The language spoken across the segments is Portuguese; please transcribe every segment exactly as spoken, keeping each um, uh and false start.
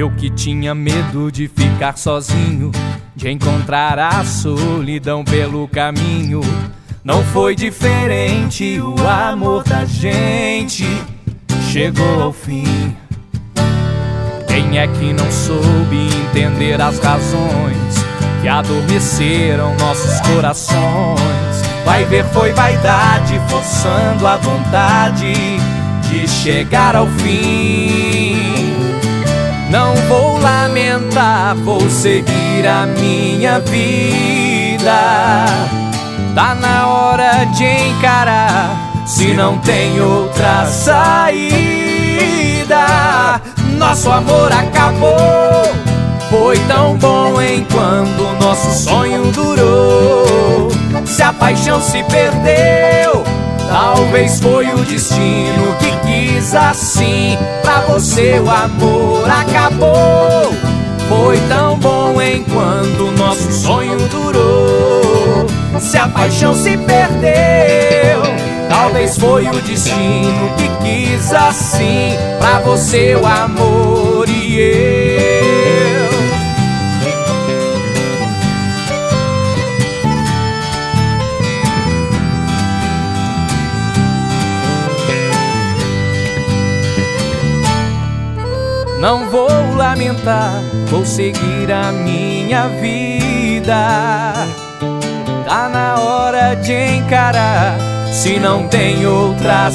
Eu que tinha medo de ficar sozinho, de encontrar a solidão pelo caminho. Não foi diferente, o amor da gente chegou ao fim. Quem é que não soube entender as razões que adormeceram nossos corações? Vai ver, foi vaidade forçando a vontade de chegar ao fim. Não vou lamentar, vou seguir a minha vida. Tá na hora de encarar, se não tem outra saída. Nosso amor acabou, foi tão bom enquanto nosso sonho durou. Se a paixão se perdeu, talvez foi o destino que quis assim. Pra você o amor acabou, foi tão bom enquanto nosso sonho durou. Se a paixão se perdeu, talvez foi o destino que quis assim. Pra você o amor e eu. Não vou lamentar, vou seguir a minha vida. Tá na hora de encarar, se não tem outra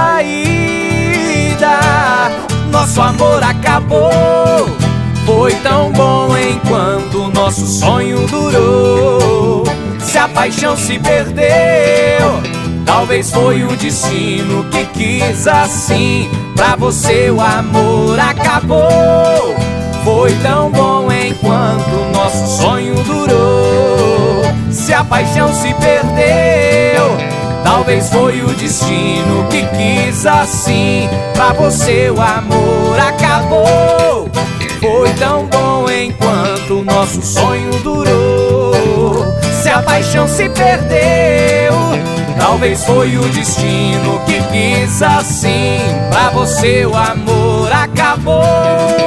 saída. Nosso amor acabou, foi tão bom enquanto nosso sonho durou. Se a paixão se perdeu, talvez foi o destino que quis assim. Pra você o amor acabou, foi tão bom enquanto nosso sonho durou. Se a paixão se perdeu, talvez foi o destino que quis assim. Pra você o amor acabou, foi tão bom enquanto nosso sonho durou. Se a paixão se perdeu, talvez foi o destino que quis assim. Pra você o amor acabou.